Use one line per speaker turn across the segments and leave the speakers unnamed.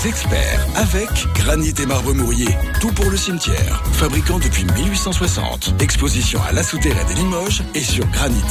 Les experts avec Granit et Marbre Mourier. Tout pour le cimetière. Fabricant depuis 1860. Exposition à La Souterraine et Limoges et sur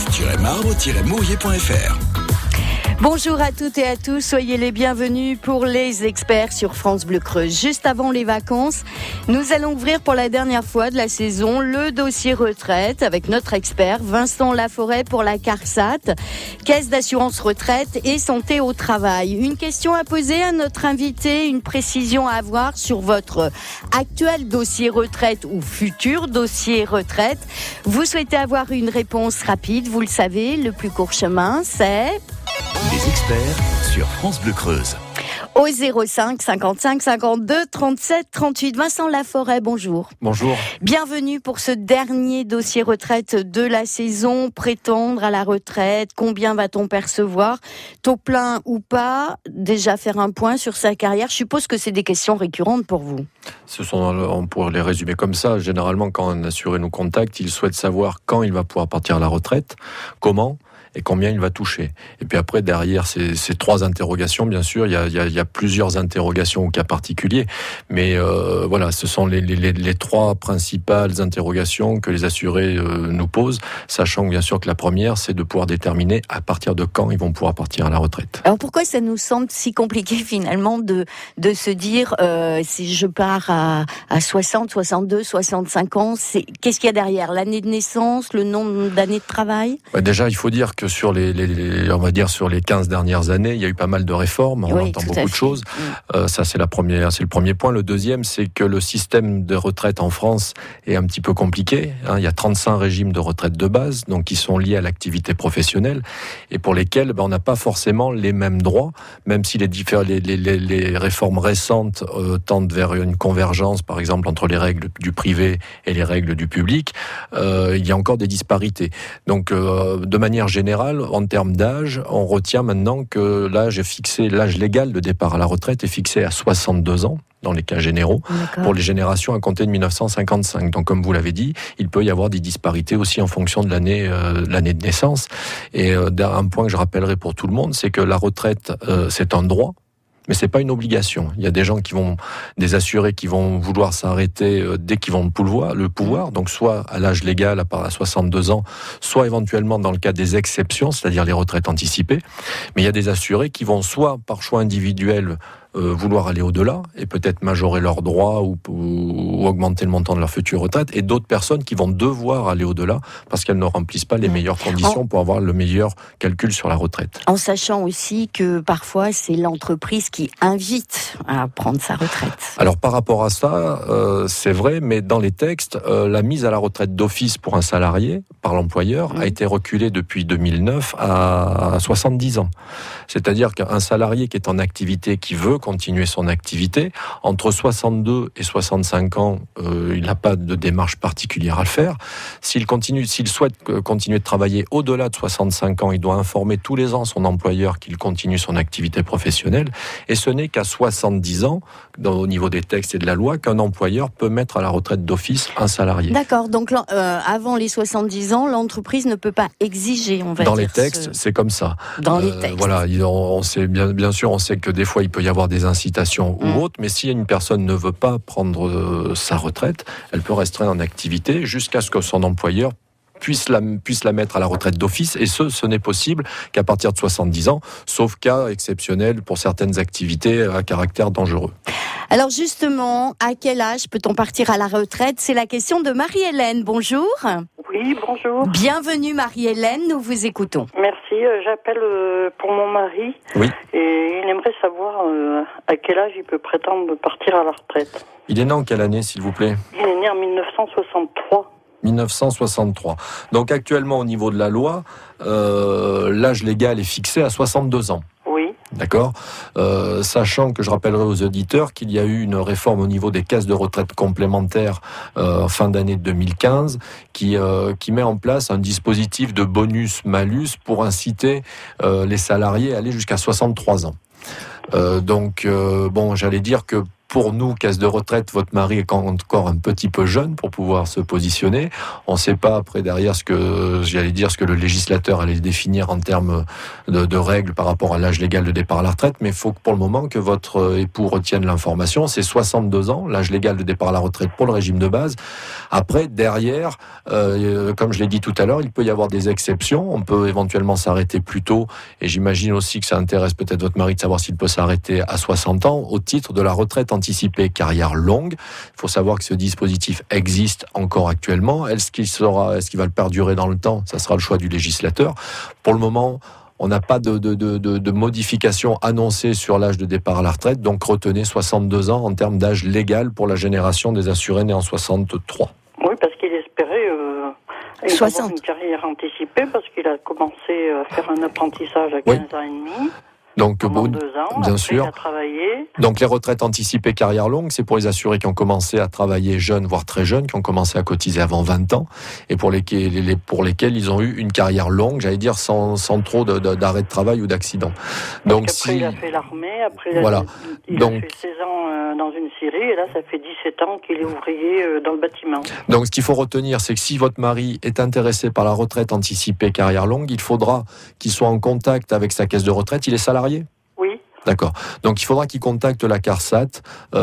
granit-marbre-mourier.fr.
Bonjour à toutes et à tous, soyez les bienvenus pour les experts sur France Bleu Creuse. Juste avant les vacances, nous allons ouvrir pour la dernière fois de la saison le dossier retraite avec notre expert Vincent Laforêt pour la CARSAT, Caisse d'assurance retraite et santé au travail. Une question à poser à notre invité, une précision à avoir sur votre actuel dossier retraite ou futur dossier retraite. Vous souhaitez avoir une réponse rapide, vous le savez, le plus court chemin, c'est...
Les experts sur France Bleu Creuse.
Au 05 55 52 37 38. Vincent Laforêt, bonjour.
Bonjour.
Bienvenue pour ce dernier dossier retraite de la saison. Prétendre à la retraite, combien va-t-on percevoir? Taux plein ou pas? Déjà faire un point sur sa carrière. Je suppose que c'est des questions récurrentes pour vous.
On pourrait les résumer comme ça. Généralement, quand un assuré nous contacte, il souhaite savoir quand il va pouvoir partir à la retraite, comment et combien il va toucher. Et puis après, derrière ces trois interrogations, bien sûr, il y a plusieurs interrogations au cas particulier. Mais voilà, ce sont les trois principales interrogations que les assurés nous posent, sachant bien sûr que la première, c'est de pouvoir déterminer à partir de quand ils vont pouvoir partir à la retraite.
Alors pourquoi ça nous semble si compliqué finalement de se dire si je pars à 60, 62, 65 ans, qu'est-ce qu'il y a derrière? L'année de naissance, le nombre d'années de travail?
Déjà, il faut dire que sur on va dire sur les 15 dernières années, il y a eu pas mal de réformes, on entend beaucoup de choses. Ça, c'est le premier point. Le deuxième, c'est que le système de retraite en France est un petit peu compliqué. Il y a 35 régimes de retraite de base, donc qui sont liés à l'activité professionnelle et pour lesquels on n'a pas forcément les mêmes droits, même si les réformes récentes tendent vers une convergence, par exemple, entre les règles du privé et les règles du public. Il y a encore des disparités. Donc, de manière générale, en termes d'âge, on retient maintenant que l'âge légal de départ à la retraite est fixé à 62 ans. Dans les cas généraux, pour les générations à compter de 1955. Donc, comme vous l'avez dit, il peut y avoir des disparités aussi en fonction de l'année de naissance. Et un point que je rappellerai pour tout le monde, c'est que la retraite, c'est un droit. Mais c'est pas une obligation. Il y a des des assurés qui vont vouloir s'arrêter dès qu'ils vont le pouvoir. Donc soit à l'âge légal, à 62 ans, soit éventuellement dans le cas des exceptions, c'est-à-dire les retraites anticipées. Mais il y a des assurés qui vont soit par choix individuel vouloir aller au-delà et peut-être majorer leurs droits ou augmenter le montant de leur future retraite, et d'autres personnes qui vont devoir aller au-delà parce qu'elles ne remplissent pas les meilleures conditions pour avoir le meilleur calcul sur la retraite.
En sachant aussi que parfois c'est l'entreprise qui invite à prendre sa retraite.
Alors par rapport à ça, c'est vrai, mais dans les textes, la mise à la retraite d'office pour un salarié par l'employeur a été reculée depuis 2009 à 70 ans. C'est-à-dire qu'un salarié qui est en activité, qui veut continuer son activité, entre 62 et 65 ans, il n'a pas de démarche particulière à le faire. S'il souhaite continuer de travailler au-delà de 65 ans, il doit informer tous les ans son employeur qu'il continue son activité professionnelle. Et ce n'est qu'à 70 ans, au niveau des textes et de la loi, qu'un employeur peut mettre à la retraite d'office un salarié.
D'accord, donc avant les 70 ans, l'entreprise ne peut pas exiger, on va dire.
Dans les textes, c'est comme ça.
Dans les textes.
Voilà, on sait bien sûr, on sait que des fois il peut y avoir des incitations ou autres, mais si une personne ne veut pas prendre sa retraite, elle peut rester en activité jusqu'à ce que son employeur puisse la mettre à la retraite d'office, et ce n'est possible qu'à partir de 70 ans, sauf cas exceptionnel pour certaines activités à caractère dangereux.
Alors justement, à quel âge peut-on partir à la retraite? C'est la question de Marie-Hélène. Bonjour.
Oui, bonjour.
Bienvenue Marie-Hélène, nous vous écoutons.
Merci, j'appelle pour mon mari.
Oui.
Et il aimerait savoir à quel âge il peut prétendre de partir à la retraite.
Il est né en quelle année, s'il vous plaît?
Il est né en 1963.
1963. Donc actuellement, au niveau de la loi, l'âge légal est fixé à 62 ans.
Oui.
D'accord. Sachant que je rappellerai aux auditeurs qu'il y a eu une réforme au niveau des caisses de retraite complémentaires fin d'année 2015 qui met en place un dispositif de bonus-malus pour inciter les salariés à aller jusqu'à 63 ans. Donc, j'allais dire que pour nous, caisse de retraite, votre mari est encore un petit peu jeune pour pouvoir se positionner. On ne sait pas après derrière ce que le législateur allait définir en termes de règles par rapport à l'âge légal de départ à la retraite, mais il faut pour le moment que votre époux retienne l'information. C'est 62 ans, l'âge légal de départ à la retraite pour le régime de base. Après, derrière, comme je l'ai dit tout à l'heure, il peut y avoir des exceptions. On peut éventuellement s'arrêter plus tôt, et j'imagine aussi que ça intéresse peut-être votre mari de savoir s'il peut s'arrêter à 60 ans au titre de la retraite anticipée carrière longue. Il faut savoir que ce dispositif existe encore actuellement. Est-ce qu'il va le perdurer dans le temps ? Ça sera le choix du législateur. Pour le moment, on n'a pas de modification annoncée sur l'âge de départ à la retraite, donc retenez 62 ans en termes d'âge légal pour la génération des assurés nés en 63.
Oui, parce qu'il espérait avoir une carrière anticipée, parce qu'il a commencé à faire un apprentissage à 15 ans et demi.
Donc,
pendant 2 ans,
bien sûr.
Il a travaillé.
Donc, les retraites anticipées carrière longue, c'est pour les assurés qui ont commencé à travailler jeunes, voire très jeunes, qui ont commencé à cotiser avant 20 ans, et pour lesquels ils ont eu une carrière longue, j'allais dire, sans trop d'arrêt de travail ou d'accident. Donc,
après, il a fait l'armée, après, il
Donc,
a fait 16 ans dans une scierie, et là, ça fait 17 ans qu'il est ouvrier dans le bâtiment.
Donc, ce qu'il faut retenir, c'est que si votre mari est intéressé par la retraite anticipée carrière longue, il faudra qu'il soit en contact avec sa caisse de retraite. Il est salarié ?
Oui.
D'accord. Donc, il faudra qu'il contacte la CARSAT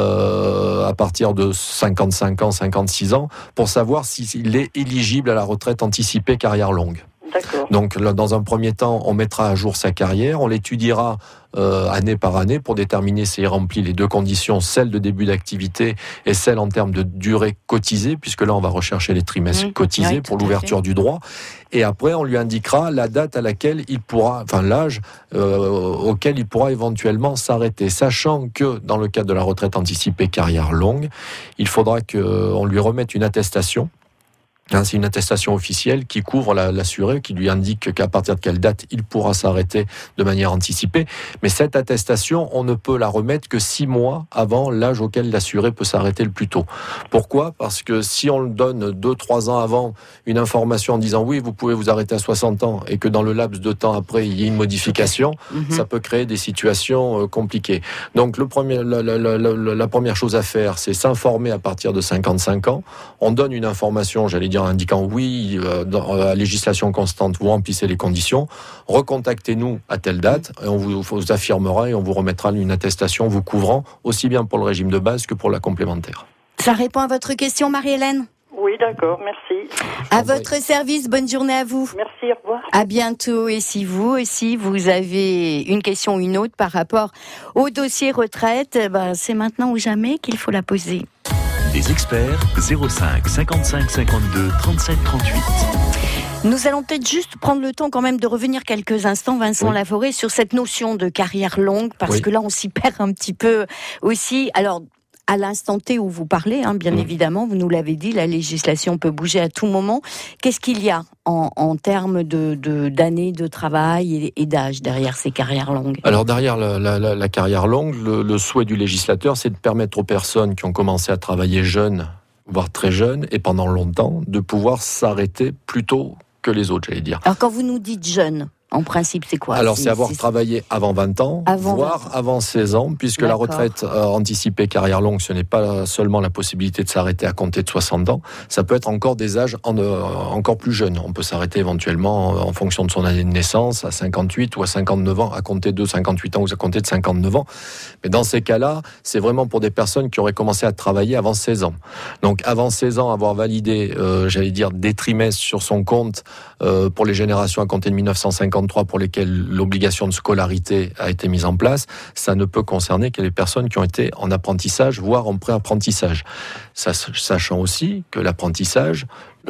à partir de 55 ans, 56 ans, pour savoir s'il est éligible à la retraite anticipée carrière longue.
D'accord.
Donc, là, dans un premier temps, on mettra à jour sa carrière, on l'étudiera année par année pour déterminer s'il remplit les deux conditions, celle de début d'activité et celle en termes de durée cotisée, puisque là, on va rechercher les trimestres cotisés pour l'ouverture du droit. Et après, on lui indiquera la date à laquelle il pourra, l'âge auquel il pourra éventuellement s'arrêter. Sachant que, dans le cadre de la retraite anticipée carrière longue, il faudra qu'on lui remette une attestation. C'est une attestation officielle qui couvre l'assuré, qui lui indique qu'à partir de quelle date il pourra s'arrêter de manière anticipée. Mais cette attestation, on ne peut la remettre que 6 mois avant l'âge auquel l'assuré peut s'arrêter le plus tôt. Pourquoi ? Parce que si on le donne 2-3 ans avant une information en disant oui, vous pouvez vous arrêter à 60 ans, et que dans le laps de temps après, il y ait une modification, ça peut créer des situations compliquées. Donc la première chose à faire, c'est s'informer à partir de 55 ans. On donne une information, j'allais dire, indiquant oui, dans la législation constante, vous remplissez les conditions, recontactez-nous à telle date, et on vous affirmera et on vous remettra une attestation vous couvrant, aussi bien pour le régime de base que pour la complémentaire.
Ça répond à votre question, Marie-Hélène ?
Oui, d'accord, merci.
À votre service, bonne journée à vous.
Merci, au revoir.
À bientôt. Et si vous aussi, vous avez une question ou une autre par rapport au dossier retraite, c'est maintenant ou jamais qu'il faut la poser.
Les experts, 05 55 52 37 38.
Nous allons peut-être juste prendre le temps quand même de revenir quelques instants, Vincent Laforêt, sur cette notion de carrière longue, parce que là, on s'y perd un petit peu aussi. Alors, à l'instant T où vous parlez, bien évidemment, vous nous l'avez dit, la législation peut bouger à tout moment. Qu'est-ce qu'il y a en termes d'années de travail et d'âge derrière ces carrières longues ?
Alors derrière la carrière longue, le souhait du législateur, c'est de permettre aux personnes qui ont commencé à travailler jeunes, voire très jeunes, et pendant longtemps, de pouvoir s'arrêter plus tôt que les autres, j'allais dire.
Alors quand vous nous dites jeunes, en principe, c'est quoi ?
Alors, c'est avoir travaillé avant 20 ans, voire avant 16 ans, puisque la retraite anticipée carrière longue, ce n'est pas seulement la possibilité de s'arrêter à compter de 60 ans, ça peut être encore des âges encore plus jeunes. On peut s'arrêter éventuellement en fonction de son année de naissance, à 58 ou à 59 ans, à compter de 58 ans ou à compter de 59 ans. Mais dans ces cas-là, c'est vraiment pour des personnes qui auraient commencé à travailler avant 16 ans. Donc, avant 16 ans, avoir validé, des trimestres sur son compte pour les générations à compter de 1953, pour lesquelles l'obligation de scolarité a été mise en place, ça ne peut concerner que les personnes qui ont été en apprentissage, voire en pré-apprentissage. Sachant aussi que l'apprentissage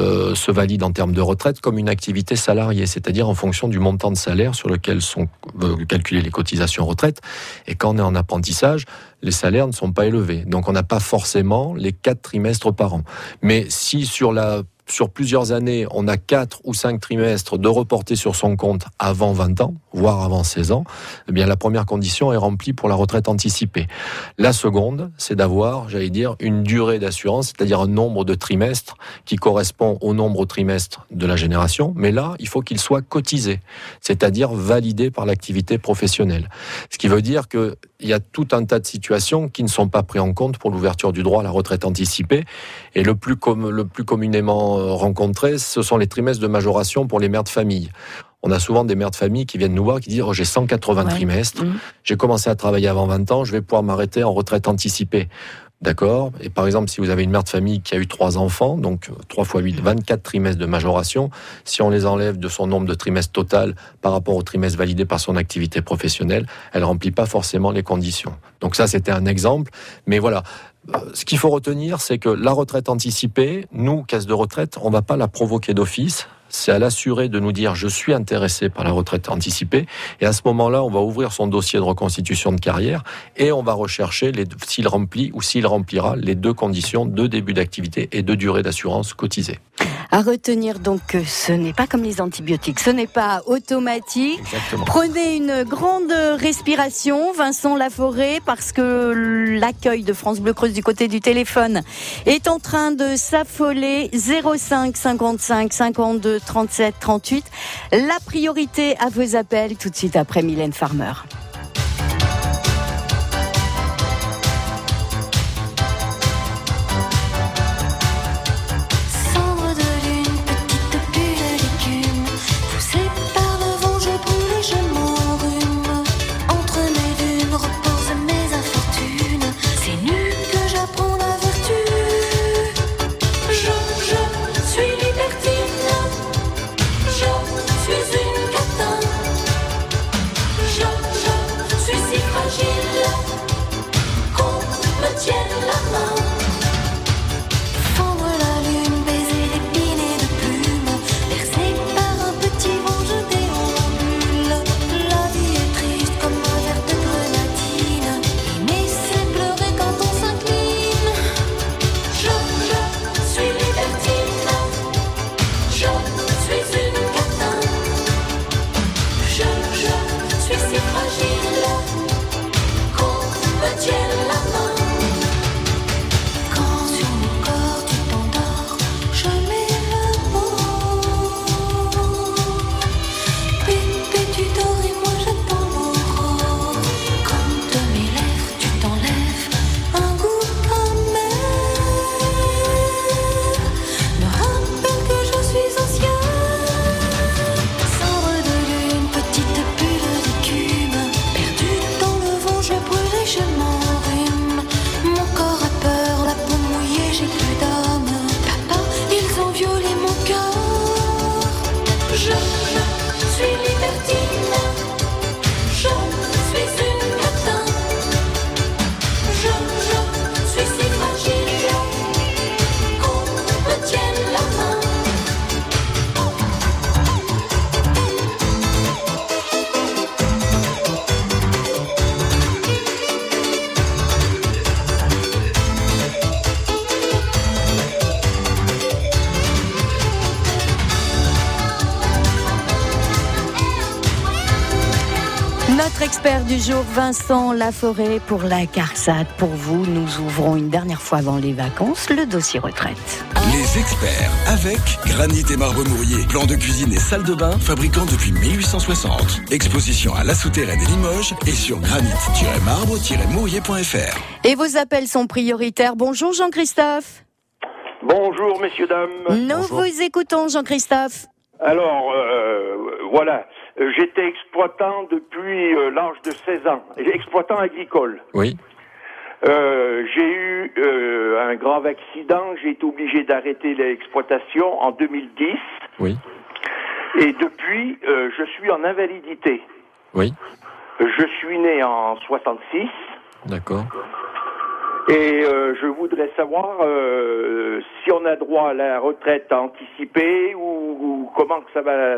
se valide en termes de retraite comme une activité salariée, c'est-à-dire en fonction du montant de salaire sur lequel sont calculées les cotisations retraite. Et quand on est en apprentissage, les salaires ne sont pas élevés. Donc on n'a pas forcément les 4 trimestres par an. Mais si sur sur plusieurs années, on a 4 ou 5 trimestres de reporter sur son compte avant 20 ans, voire avant 16 ans, eh bien la première condition est remplie pour la retraite anticipée. La seconde, c'est d'avoir, une durée d'assurance, c'est-à-dire un nombre de trimestres qui correspond au nombre de trimestres de la génération, mais là, il faut qu'il soit cotisé, c'est-à-dire validé par l'activité professionnelle. Ce qui veut dire qu'il y a tout un tas de situations qui ne sont pas prises en compte pour l'ouverture du droit à la retraite anticipée, et le plus communément rencontré, ce sont les trimestres de majoration pour les mères de famille. On a souvent des mères de famille qui viennent nous voir, qui disent « j'ai 180 trimestres, j'ai commencé à travailler avant 20 ans, je vais pouvoir m'arrêter en retraite anticipée ». D'accord. Et par exemple, si vous avez une mère de famille qui a eu 3 enfants, donc 3 x 8, 24 trimestres de majoration, si on les enlève de son nombre de trimestres total par rapport au trimestre validé par son activité professionnelle, elle ne remplit pas forcément les conditions. Donc ça, c'était un exemple. Mais voilà. Ce qu'il faut retenir, c'est que la retraite anticipée, nous, caisse de retraite, on ne va pas la provoquer d'office. C'est à l'assuré de nous dire « je suis intéressé par la retraite anticipée ». Et à ce moment-là, on va ouvrir son dossier de reconstitution de carrière et on va rechercher s'il remplit ou s'il remplira les 2 conditions de début d'activité et de durée d'assurance cotisée.
À retenir donc que ce n'est pas comme les antibiotiques, ce n'est pas automatique.
Exactement.
Prenez une grande respiration, Vincent Laforêt, parce que l'accueil de France Bleu Creuse du côté du téléphone est en train de s'affoler. 05 55 52 37 38. La priorité à vos appels tout de suite après Mylène Farmer. Notre expert du jour, Vincent Laforêt, pour la CARSAT. Pour vous, nous ouvrons une dernière fois avant les vacances le dossier retraite.
Les experts avec Granit et Marbre Mourier. Plan de cuisine et salle de bain, fabricant depuis 1860. Exposition à La Souterraine et Limoges et sur granit-marbre-mourier.fr.
Et vos appels sont prioritaires. Bonjour Jean-Christophe.
Bonjour messieurs, dames.
Nous vous écoutons Jean-Christophe.
Alors, voilà. J'étais exploitant depuis l'âge de 16 ans, exploitant agricole.
Oui.
J'ai eu un grave accident, j'ai été obligé d'arrêter l'exploitation en 2010.
Oui.
Et depuis, je suis en invalidité.
Oui.
Je suis né en 66.
D'accord.
Et je voudrais savoir si on a droit à la retraite anticipée ou comment ça va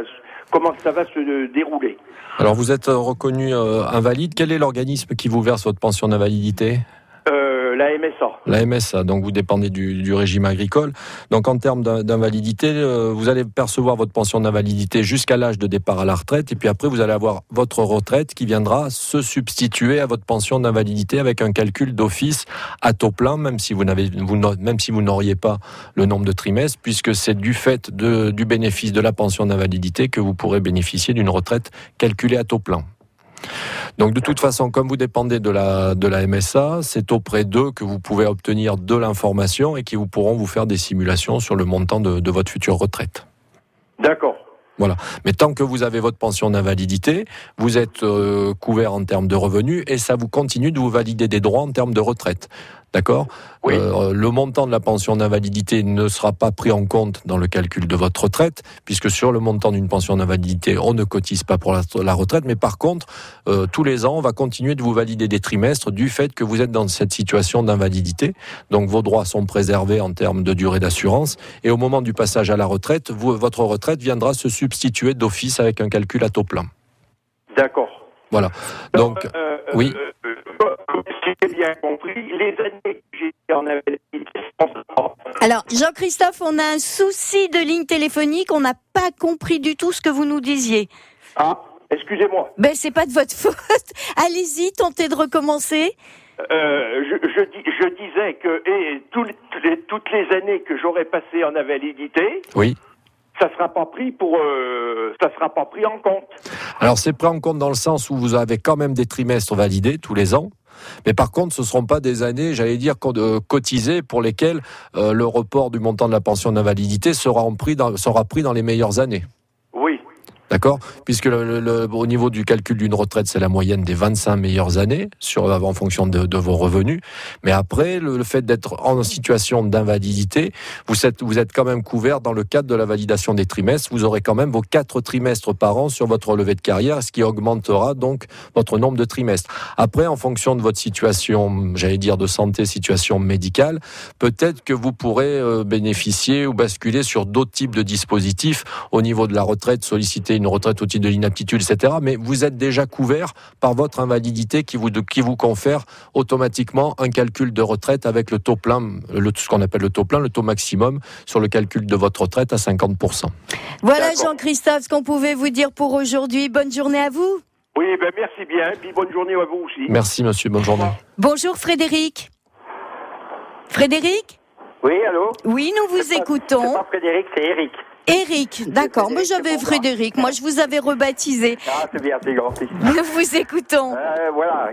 se dérouler.
Alors vous êtes reconnu invalide. Quel est l'organisme qui vous verse votre pension d'invalidité ?
La MSA.
La MSA, donc vous dépendez du régime agricole. Donc en termes d'invalidité, vous allez percevoir votre pension d'invalidité jusqu'à l'âge de départ à la retraite, et puis après vous allez avoir votre retraite qui viendra se substituer à votre pension d'invalidité avec un calcul d'office à taux plein, même si vous n'auriez pas le nombre de trimestres, puisque c'est du fait du bénéfice de la pension d'invalidité que vous pourrez bénéficier d'une retraite calculée à taux plein. Donc de toute façon, comme vous dépendez de la MSA, c'est auprès d'eux que vous pouvez obtenir de l'information et qui vous pourront vous faire des simulations sur le montant de votre future retraite.
D'accord.
Voilà. Mais tant que vous avez votre pension d'invalidité, vous êtes couvert en termes de revenus et ça vous continue de vous valider des droits en termes de retraite. D'accord ?
Oui.
Le montant de la pension d'invalidité ne sera pas pris en compte dans le calcul de votre retraite, puisque sur le montant d'une pension d'invalidité, on ne cotise pas pour la retraite, mais par contre, tous les ans, on va continuer de vous valider des trimestres du fait que vous êtes dans cette situation d'invalidité. Donc vos droits sont préservés en termes de durée d'assurance, et au moment du passage à la retraite, votre retraite viendra se substituer d'office avec un calcul à taux plein.
D'accord.
Voilà. Donc, oui.
Si j'ai bien compris, les années que j'ai été en invalidité sont...
Alors, Jean-Christophe, on a un souci de ligne téléphonique, on n'a pas compris du tout ce que vous nous disiez.
Ah, excusez-moi.
Ben, c'est pas de votre faute. Allez-y, tentez de recommencer.
Je disais que toutes les années que j'aurais passées en invalidité...
Oui.
Ça sera pas pris en compte.
Alors c'est pris en compte dans le sens où vous avez quand même des trimestres validés tous les ans, mais par contre ce ne seront pas des années, j'allais dire, cotisées pour lesquelles le report du montant de la pension d'invalidité sera pris dans les meilleures années.
Oui.
D'accord ? Puisque au niveau du calcul d'une retraite, c'est la moyenne des 25 meilleures années en fonction de vos revenus. Mais après, le fait d'être en situation d'invalidité, vous êtes quand même couvert dans le cadre de la validation des trimestres. Vous aurez quand même vos 4 trimestres par an sur votre relevé de carrière, ce qui augmentera donc votre nombre de trimestres. Après, en fonction de votre situation, j'allais dire de santé, situation médicale, peut-être que vous pourrez bénéficier ou basculer sur d'autres types de dispositifs au niveau de la retraite, solliciter une retraite au titre de l'inaptitude, etc. Mais vous êtes déjà couvert par votre invalidité qui vous confère automatiquement un calcul de retraite avec le taux plein, ce qu'on appelle le taux plein, le taux maximum sur le calcul de votre retraite à 50%.
Voilà Jean-Christophe, ce qu'on pouvait vous dire pour aujourd'hui. Bonne journée à vous.
Oui, merci bien, puis bonne journée à vous aussi.
Merci monsieur, bonne journée.
Bonjour Frédéric. Frédéric ?
Oui, allô ?
Oui, nous vous écoutons.
C'est pas Frédéric, c'est Eric.
Eric, d'accord, mais j'avais Frédéric, moi je vous avais rebaptisé.
Ah, c'est bien, c'est gentil.
Nous vous écoutons.
Voilà,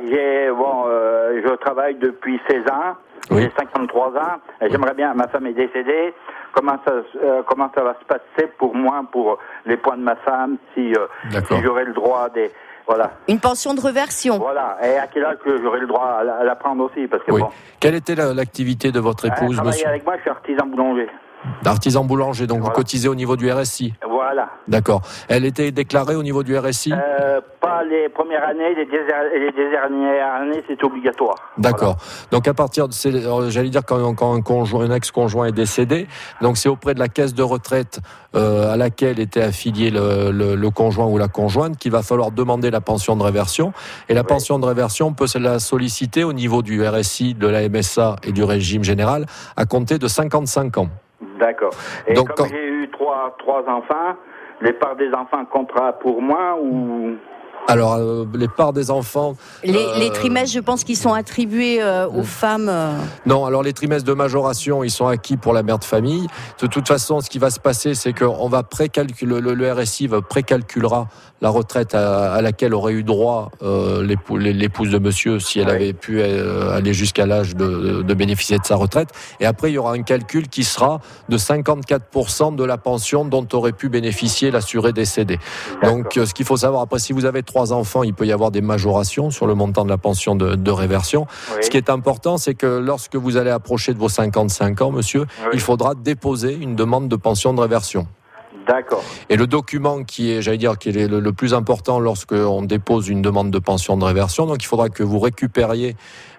je travaille depuis 16 ans,
oui.
J'ai 53 ans, et j'aimerais bien, ma femme est décédée, comment ça va se passer pour moi, pour les points de ma femme, si j'aurai le droit des... Voilà.
Une pension de reversion.
Voilà, et à quel âge que j'aurai le droit à la prendre aussi, parce que
oui.
bon...
Quelle était l'activité de votre épouse,
elle
monsieur ?
avec moi, je suis artisan boulanger.
D'artisan boulanger, donc voilà. Vous cotisez au niveau du RSI.
Voilà.
D'accord. Elle était déclarée au niveau du RSI ?
Pas les premières années, les dernières années, c'est obligatoire.
D'accord. Voilà. Donc à partir de, j'allais dire quand un ex-conjoint est décédé, donc c'est auprès de la caisse de retraite à laquelle était affilié le conjoint ou la conjointe qu'il va falloir demander la pension de réversion. Et la pension de réversion, on peut la solliciter au niveau du RSI, de la MSA et du régime général à compter de 55 ans.
D'accord. Et
donc,
comme j'ai eu trois enfants, les parts des enfants comptera pour moi ou...
Alors, les parts des enfants...
Les trimestres, je pense qu'ils sont attribués aux femmes...
Non, alors les trimestres de majoration, ils sont acquis pour la mère de famille. De toute façon, ce qui va se passer, c'est qu'on va précalculer, le RSI précalculera la retraite à laquelle aurait eu droit l'épouse de monsieur si elle avait pu aller jusqu'à l'âge de bénéficier de sa retraite. Et après, il y aura un calcul qui sera de 54% de la pension dont aurait pu bénéficier l'assuré décédé. Donc, ce qu'il faut savoir, après, si vous avez 3 enfants, il peut y avoir des majorations sur le montant de la pension de réversion. Oui. Ce qui est important, c'est que lorsque vous allez approcher de vos 55 ans, monsieur, il faudra déposer une demande de pension de réversion.
D'accord.
Et le document qui est le plus important lorsqu'on dépose une demande de pension de réversion, donc il faudra que vous récupériez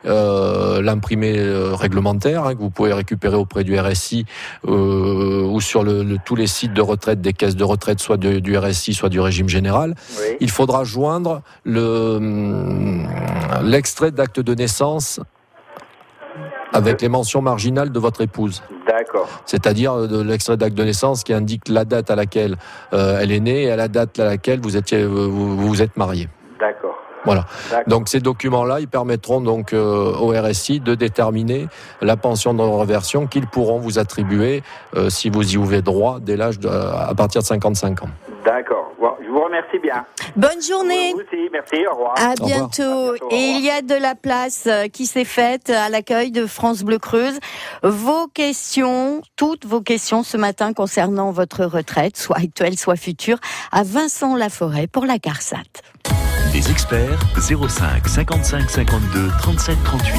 l'imprimé réglementaire, que vous pouvez récupérer auprès du RSI ou sur tous les sites de retraite des caisses de retraite, soit du RSI, soit du régime général. Oui. Il faudra joindre l'extrait d'acte de naissance Avec les mentions marginales de votre épouse.
D'accord.
C'est-à-dire de l'extrait d'acte de naissance qui indique la date à laquelle elle est née et à la date à laquelle vous êtes mariés.
D'accord.
Voilà. Donc ces documents-là, ils permettront donc au RSI de déterminer la pension de reversion qu'ils pourront vous attribuer si vous y ouvrez droit dès l'âge à partir de 55 ans.
D'accord. Bon, je vous remercie bien.
Bonne journée.
Vous aussi, merci, au revoir.
À bientôt. Et il y a de la place qui s'est faite à l'accueil de France Bleu Creuse. Vos questions, toutes vos questions ce matin concernant votre retraite, soit actuelle, soit future, à Vincent Laforêt pour la CARSAT.
Les experts, 05 55 52 37 38.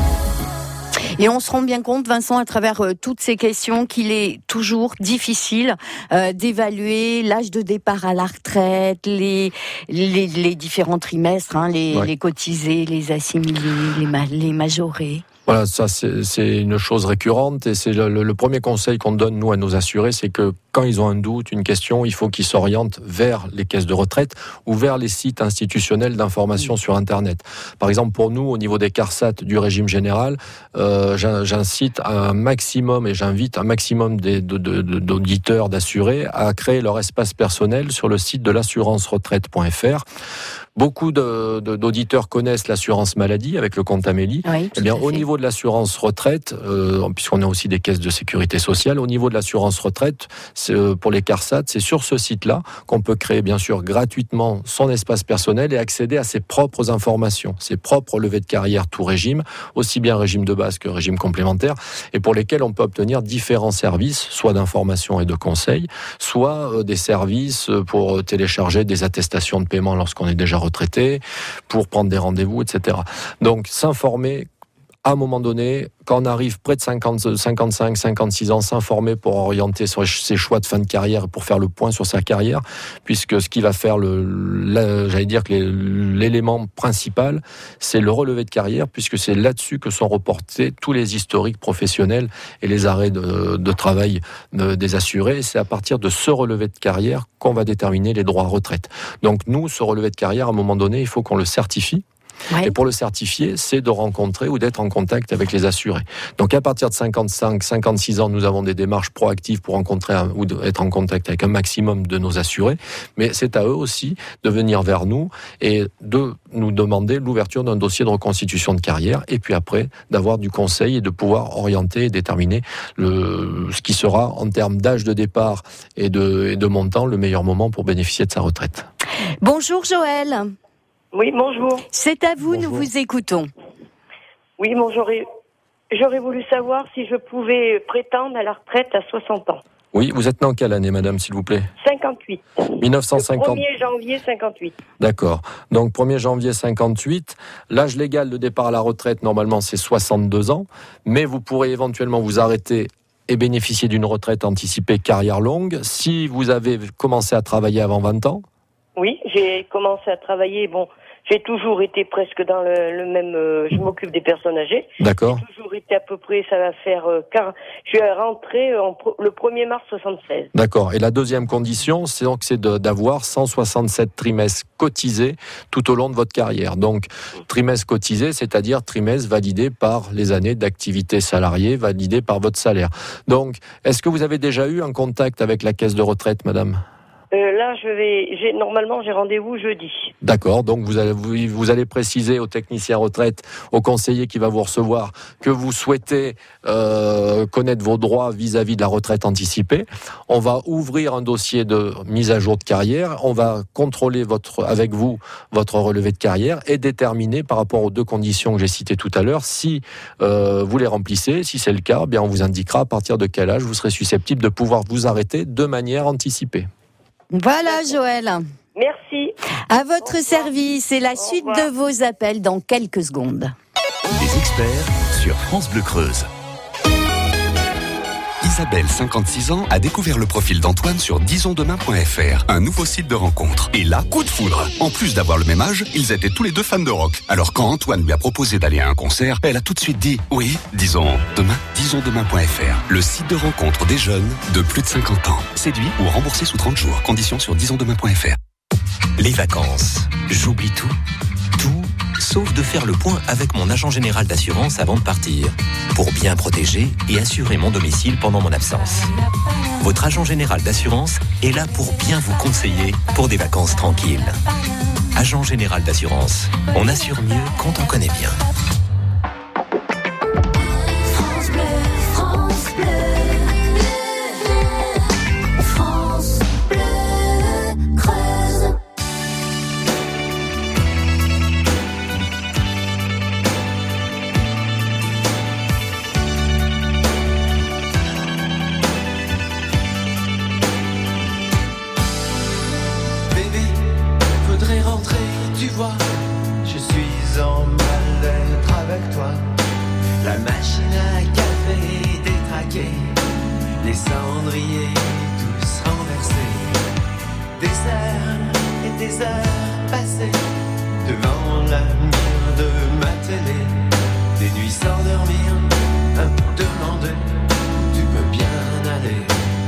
Et on se rend bien compte, Vincent, à travers toutes ces questions, qu'il est toujours difficile d'évaluer l'âge de départ à la retraite, les différents trimestres, les cotisés, les assimilés, les majorés.
Voilà, ça c'est une chose récurrente et c'est le premier conseil qu'on donne nous à nos assurés, c'est que quand ils ont un doute, une question, il faut qu'ils s'orientent vers les caisses de retraite ou vers les sites institutionnels d'information sur Internet. Par exemple, pour nous, au niveau des CARSAT du régime général, j'incite un maximum et j'invite un maximum d'auditeurs, d'assurés à créer leur espace personnel sur le site de l'assurance-retraite.fr. Beaucoup d'auditeurs connaissent l'assurance maladie avec le compte Amélie.
Oui,
eh bien, au niveau de l'assurance retraite, puisqu'on a aussi des caisses de sécurité sociale, au niveau de l'assurance retraite, pour les CARSAT, c'est sur ce site-là qu'on peut créer bien sûr gratuitement son espace personnel et accéder à ses propres informations, ses propres relevés de carrière tout régime, aussi bien régime de base que régime complémentaire, et pour lesquels on peut obtenir différents services, soit d'information et de conseil, soit des services pour télécharger des attestations de paiement lorsqu'on est déjà retraité, pour prendre des rendez-vous, etc. Donc s'informer à un moment donné, quand on arrive près de 50, 55, 56 ans, s'informer pour orienter ses choix de fin de carrière, pour faire le point sur sa carrière, puisque ce qui va faire j'allais dire que l'élément principal, c'est le relevé de carrière, puisque c'est là-dessus que sont reportés tous les historiques professionnels et les arrêts de travail des assurés. C'est à partir de ce relevé de carrière qu'on va déterminer les droits à retraite. Donc nous, ce relevé de carrière, à un moment donné, il faut qu'on le certifie. Ouais. Et pour le certifier, c'est de rencontrer ou d'être en contact avec les assurés. Donc à partir de 55, 56 ans, nous avons des démarches proactives pour rencontrer ou être en contact avec un maximum de nos assurés. Mais c'est à eux aussi de venir vers nous et de nous demander l'ouverture d'un dossier de reconstitution de carrière. Et puis après, d'avoir du conseil et de pouvoir orienter et déterminer ce qui sera en termes d'âge de départ et de montant le meilleur moment pour bénéficier de sa retraite.
Bonjour Joël.
Oui, bonjour.
C'est à vous,
bonjour.
Nous vous écoutons.
Oui, bon, j'aurais voulu savoir si je pouvais prétendre à la retraite à 60 ans.
Oui, vous êtes né en quelle année, madame, s'il vous plaît ?
58.
1950.
Le 1er janvier 58.
D'accord. Donc, 1er janvier 58. L'âge légal de départ à la retraite, normalement, c'est 62 ans. Mais vous pourrez éventuellement vous arrêter et bénéficier d'une retraite anticipée carrière longue si vous avez commencé à travailler avant 20 ans. Oui,
j'ai commencé à travailler, j'ai toujours été presque dans le même... je m'occupe des personnes âgées.
D'accord.
J'ai toujours été à peu près, ça va faire... je suis rentrée le 1er mars 76.
D'accord. Et la deuxième condition, c'est d'avoir 167 trimestres cotisés tout au long de votre carrière. Donc, trimestres cotisés, c'est-à-dire trimestres validés par les années d'activité salariée, validés par votre salaire. Donc, est-ce que vous avez déjà eu un contact avec la caisse de retraite, madame ?
Là, normalement, j'ai rendez-vous jeudi.
D'accord, donc vous allez préciser au technicien retraite, au conseiller qui va vous recevoir, que vous souhaitez connaître vos droits vis-à-vis de la retraite anticipée. On va ouvrir un dossier de mise à jour de carrière, on va contrôler avec vous votre relevé de carrière et déterminer par rapport aux deux conditions que j'ai citées tout à l'heure, si vous les remplissez, si c'est le cas, bien on vous indiquera à partir de quel âge vous serez susceptible de pouvoir vous arrêter de manière anticipée.
Voilà Joël.
Merci.
À votre service et la suite de vos appels dans quelques secondes.
Les experts sur France Bleu Creuse.
Isabelle, 56 ans, a découvert le profil d'Antoine sur disonsdemain.fr, un nouveau site de rencontre. Et là, coup de foudre. En plus d'avoir le même âge, ils étaient tous les deux fans de rock. Alors quand Antoine lui a proposé d'aller à un concert, elle a tout de suite dit « Oui, disons demain, disonsdemain.fr, le site de rencontre des jeunes de plus de 50 ans. Séduit ou remboursé sous 30 jours. Conditions sur disonsdemain.fr.
Les vacances, j'oublie tout. Tout sauf de faire le point avec mon agent général d'assurance avant de partir, pour bien protéger et assurer mon domicile pendant mon absence. Votre agent général d'assurance est là pour bien vous conseiller pour des vacances tranquilles. Agent général d'assurance, on assure mieux quand on connaît bien.
Je suis en mal-être avec toi. La machine à café détraquée, les cendriers tous renversés. Des heures et des heures passées devant la mire de ma télé. Des nuits sans dormir, à me demander où tu peux bien aller.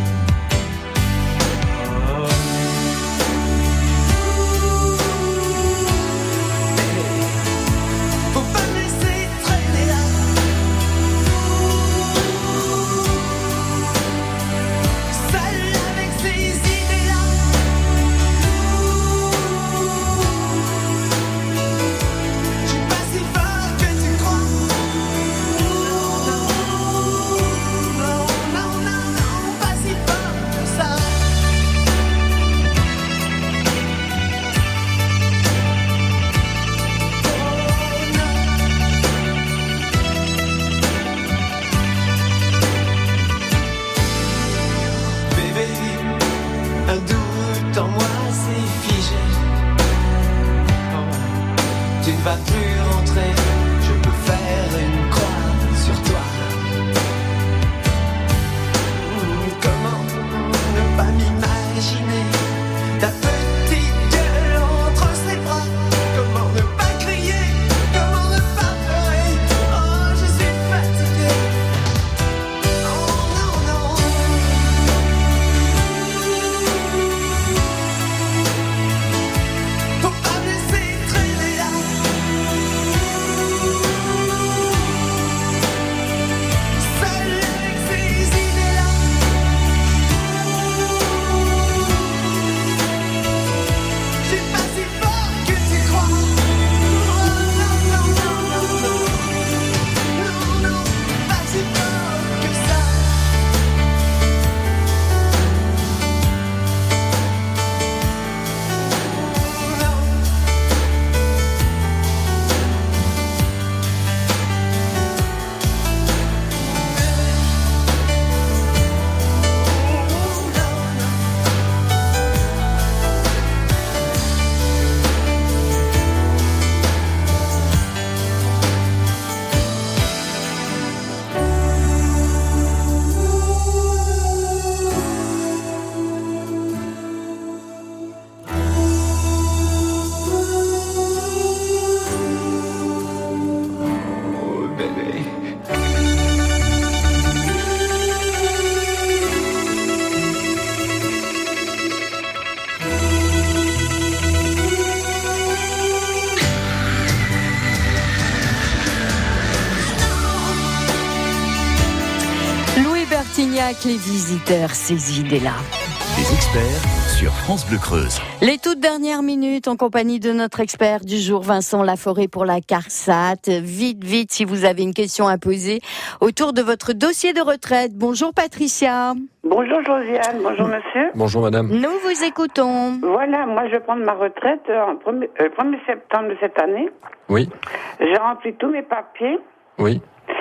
Les visiteurs, ces idées-là.
Les experts sur France Bleu Creuse.
Les toutes dernières minutes en compagnie de notre expert du jour, Vincent Laforêt pour la CARSAT. Vite, si vous avez une question à poser autour de votre dossier de retraite. Bonjour Patricia.
Bonjour Josiane, bonjour monsieur.
Bonjour madame.
Nous vous écoutons.
Voilà, moi je vais prendre ma retraite le 1er septembre de cette année.
Oui.
J'ai rempli tous mes papiers.
Oui.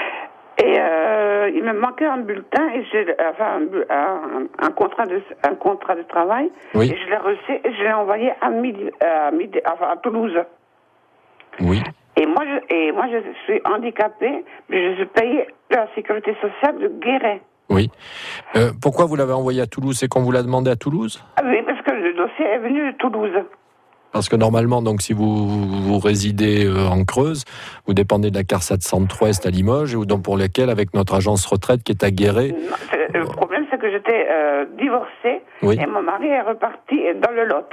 Et il me manquait un bulletin et un contrat de travail.
Oui.
Et je l'ai reçu et je l'ai envoyé à Toulouse.
Oui.
Et moi je suis handicapée, mais je suis payée de la sécurité sociale de Guéret.
Oui. Pourquoi vous l'avez envoyé à Toulouse? C'est qu'on vous l'a demandé à Toulouse?
Ah oui, parce que le dossier est venu de Toulouse.
Parce que normalement, donc, si vous résidez en Creuse, vous dépendez de la CARSAT Centre-Ouest à Limoges, ou donc pour lesquels, avec notre agence retraite qui est à Guéret.
Le problème, c'est que j'étais divorcée, oui. Et mon mari est reparti dans le Lot.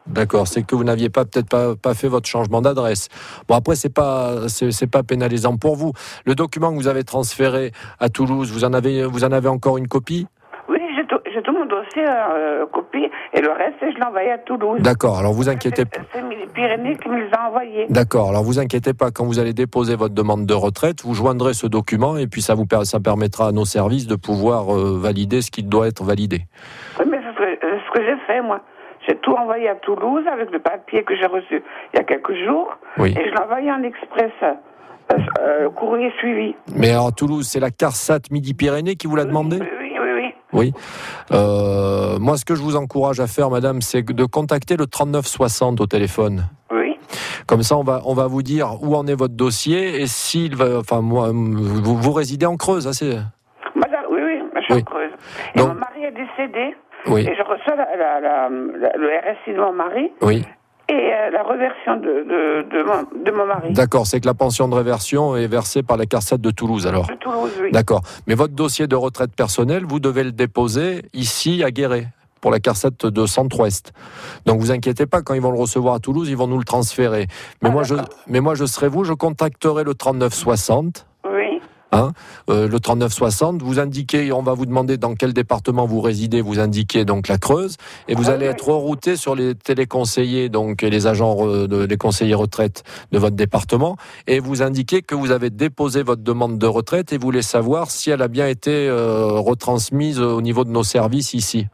D'accord, c'est que vous n'aviez peut-être pas fait votre changement d'adresse. Bon, après, c'est pas pénalisant pour vous. Le document que vous avez transféré à Toulouse, vous en avez encore une copie ?
Oui, j'ai tout mon dossier copie, et le reste, je l'ai envoyé à Toulouse.
D'accord, alors vous inquiétez pas.
C'est Midi-Pyrénées qui me les a envoyés.
D'accord, alors vous inquiétez pas, quand vous allez déposer votre demande de retraite, vous joindrez ce document et puis ça permettra à nos services de pouvoir valider ce qui doit être validé.
Oui, mais c'est ce que j'ai fait, moi. J'ai tout envoyé à Toulouse avec le papier que j'ai reçu il y a quelques jours, et je l'ai envoyé en express, courrier suivi.
Mais alors Toulouse, c'est la CARSAT Midi-Pyrénées qui vous l'a demandé ? Oui. Moi, ce que je vous encourage à faire, madame, c'est de contacter le 3960 au téléphone.
Oui.
Comme ça, on va vous dire où en est votre dossier et s'il va. Enfin, moi, vous résidez en Creuse, c'est.
Madame, oui, je suis en Creuse. Et mon mari est décédé. Oui. Et je reçois le RSI de mon mari.
Oui.
Et la reversion de mon mari.
D'accord, c'est que la pension de réversion est versée par la CARSAT de Toulouse, alors.
De Toulouse, oui.
D'accord. Mais votre dossier de retraite personnelle, vous devez le déposer ici à Guéret, pour la CARSAT de Centre-Ouest. Donc vous inquiétez pas, quand ils vont le recevoir à Toulouse, ils vont nous le transférer. Mais moi je serai vous, je contacterai le 3960.
Oui.
Le 3960, vous indiquez, on va vous demander dans quel département vous résidez, vous indiquez donc la Creuse, et vous allez être rerouté sur les téléconseillers, donc les agents, les conseillers retraite de votre département, et vous indiquez que vous avez déposé votre demande de retraite et vous voulez savoir si elle a bien été retransmise au niveau de nos services ici.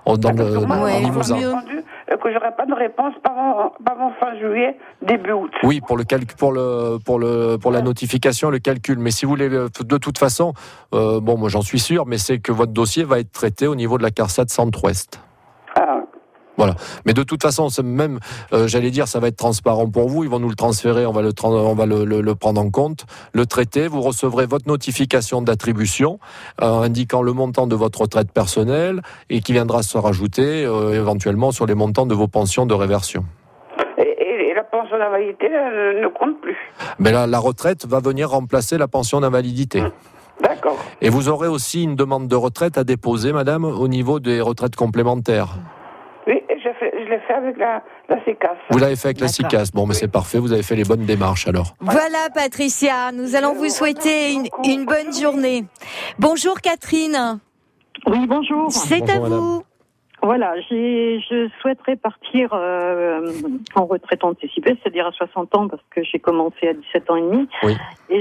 Que j'aurai pas de réponse avant fin juillet, début août.
Oui, pour la notification, le calcul. Mais si vous voulez, de toute façon, moi j'en suis sûr, mais c'est que votre dossier va être traité au niveau de la CARSAT Centre-Ouest. Voilà. Mais de toute façon, même, j'allais dire, ça va être transparent pour vous. Ils vont nous le transférer, on va le prendre en compte, le traiter. Vous recevrez votre notification d'attribution indiquant le montant de votre retraite personnelle et qui viendra se rajouter éventuellement sur les montants de vos pensions de réversion.
Et la pension d'invalidité ne compte plus.
Mais la retraite va venir remplacer la pension d'invalidité.
D'accord.
Et vous aurez aussi une demande de retraite à déposer, madame, au niveau des retraites complémentaires.
Oui, je l'ai fait avec la CICAS.
Vous l'avez fait avec la CICAS. Bon, mais c'est parfait, vous avez fait les bonnes démarches alors.
Voilà, Patricia, nous allons vous souhaiter une bonne journée. Bonjour Catherine.
Oui, bonjour.
C'est à vous.
Voilà, je souhaiterais partir en retraite anticipée, c'est-à-dire à 60 ans, parce que j'ai commencé à 17 ans et demi.
Oui.
Et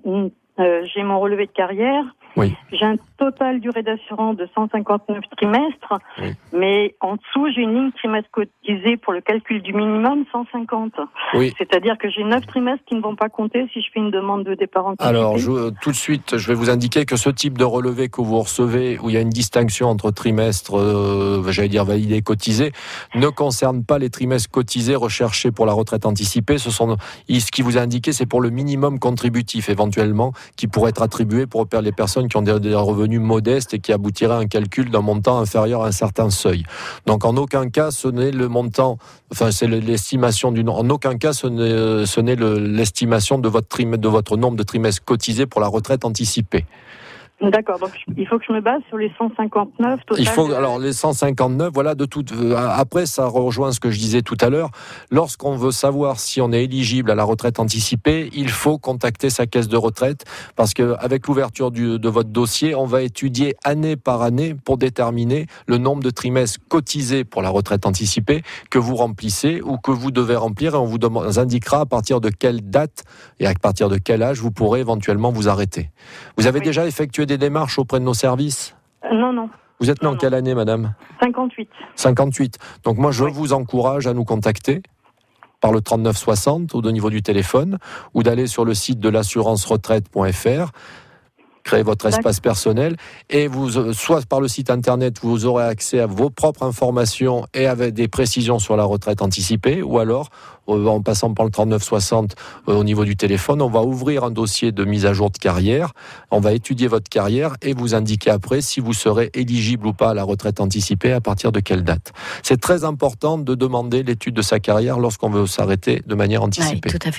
j'ai mon relevé de carrière.
Oui.
J'ai un total durée d'assurance de 159 trimestres, mais en dessous, j'ai une ligne trimestre cotisée pour le calcul du minimum 150.
Oui.
C'est-à-dire que j'ai 9 trimestres qui ne vont pas compter si je fais une demande de départ anticipé.
Alors, tout de suite, je vais vous indiquer que ce type de relevé que vous recevez, où il y a une distinction entre trimestres, validés et cotisés, ne concerne pas les trimestres cotisés recherchés pour la retraite anticipée. Ce qui vous est indiqué, c'est pour le minimum contributif, éventuellement, qui pourrait être attribué pour les personnes qui ont des revenus modestes et qui aboutiraient à un calcul d'un montant inférieur à un certain seuil. Donc en aucun cas ce n'est le montant, c'est l'estimation en aucun cas ce n'est l'estimation de votre nombre de trimestres cotisés pour la retraite anticipée.
D'accord, donc il faut que je me base sur les 159 total.
Alors les 159, voilà, après ça rejoint ce que je disais tout à l'heure. Lorsqu'on veut savoir si on est éligible à la retraite anticipée, il faut contacter sa caisse de retraite parce que avec l'ouverture de votre dossier, on va étudier année par année pour déterminer le nombre de trimestres cotisés pour la retraite anticipée que vous remplissez ou que vous devez remplir et on vous indiquera à partir de quelle date et à partir de quel âge vous pourrez éventuellement vous arrêter. Vous avez déjà effectué des démarches auprès de nos services ?
Non.
Vous êtes né en quelle année, madame ?
58.
58. Donc moi, je vous encourage à nous contacter par le 3960 au niveau du téléphone ou d'aller sur le site de l'assurance-retraite.fr, créer votre espace personnel et soit par le site internet, vous aurez accès à vos propres informations et avec des précisions sur la retraite anticipée ou alors en passant par le 3960 au niveau du téléphone, on va ouvrir un dossier de mise à jour de carrière, on va étudier votre carrière et vous indiquer après si vous serez éligible ou pas à la retraite anticipée, à partir de quelle date. C'est très important de demander l'étude de sa carrière lorsqu'on veut s'arrêter de manière anticipée.
Oui, tout à fait.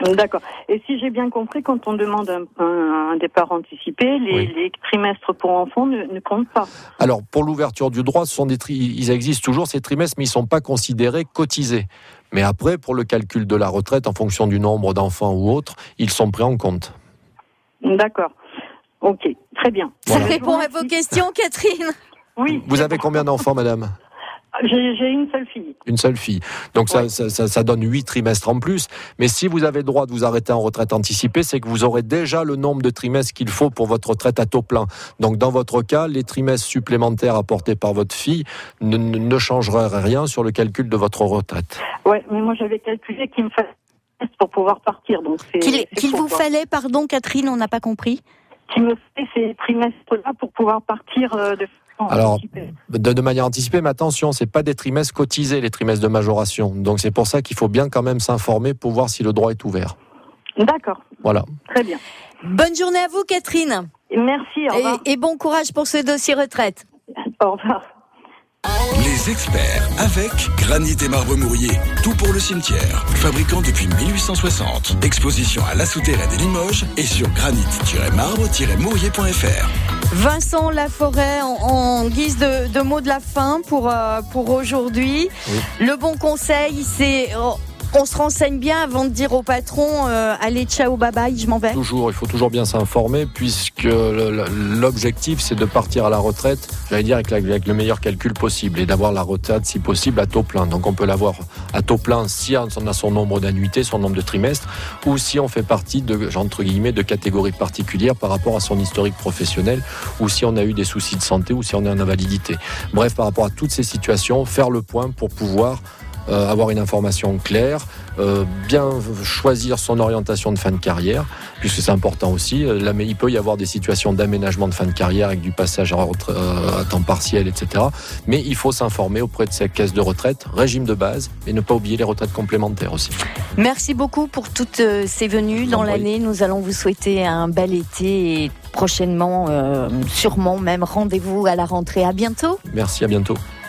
D'accord. Et si j'ai bien compris, quand on demande un départ anticipé, les trimestres pour enfants ne comptent pas.
Alors, pour l'ouverture du droit, ils existent toujours ces trimestres, mais ils ne sont pas considérés cotisés. Mais après, pour le calcul de la retraite, en fonction du nombre d'enfants ou autre, ils sont pris en compte.
D'accord. Ok, très bien.
Voilà. Ça répond à vos questions, Catherine.
Oui.
Vous avez combien d'enfants, madame ?
J'ai une seule fille.
Une seule fille. Donc ça donne 8 trimestres en plus. Mais si vous avez le droit de vous arrêter en retraite anticipée, c'est que vous aurez déjà le nombre de trimestres qu'il faut pour votre retraite à taux plein. Donc dans votre cas, les trimestres supplémentaires apportés par votre fille ne changeraient rien sur le calcul de votre retraite.
Oui, mais moi j'avais calculé qu'il me fallait pour pouvoir partir. Donc
qu'il vous fallait, pardon Catherine, on n'a pas compris.
Qu'il me fallait ces trimestres-là pour pouvoir partir de...
Alors, de manière anticipée, mais attention, c'est pas des trimestres cotisés, les trimestres de majoration. Donc c'est pour ça qu'il faut bien quand même s'informer pour voir si le droit est ouvert.
D'accord.
Voilà.
Très bien.
Bonne journée à vous, Catherine.
Merci, au revoir.
Et bon courage pour ce dossier retraite.
Au revoir.
Les experts avec Granit et Marbre Mourier. Tout pour le cimetière. Fabricant depuis 1860. Exposition à La Souterraine et Limoges et sur granit-marbre-mourier.fr.
Vincent Laforêt, en guise de mot de la fin pour aujourd'hui. Oui. Le bon conseil, c'est... On se renseigne bien avant de dire au patron allez, ciao, bye bye, je m'en vais.
Il faut toujours bien s'informer, puisque l'objectif c'est de partir à la retraite, j'allais dire avec le meilleur calcul possible, et d'avoir la retraite si possible à taux plein. Donc on peut l'avoir à taux plein si on a son nombre d'annuités, son nombre de trimestres, ou si on fait partie entre guillemets de catégories particulières par rapport à son historique professionnel, ou si on a eu des soucis de santé, ou si on est en invalidité. Bref, par rapport à toutes ces situations, faire le point pour pouvoir avoir une information claire, bien choisir son orientation de fin de carrière, puisque c'est important aussi. Mais il peut y avoir des situations d'aménagement de fin de carrière avec du passage à temps partiel, etc. Mais il faut s'informer auprès de sa caisse de retraite, régime de base, et ne pas oublier les retraites complémentaires aussi.
Merci beaucoup pour toutes ces venues dans l'année. Nous allons vous souhaiter un bel été et prochainement, sûrement même, rendez-vous à la rentrée. À bientôt.
Merci, à bientôt.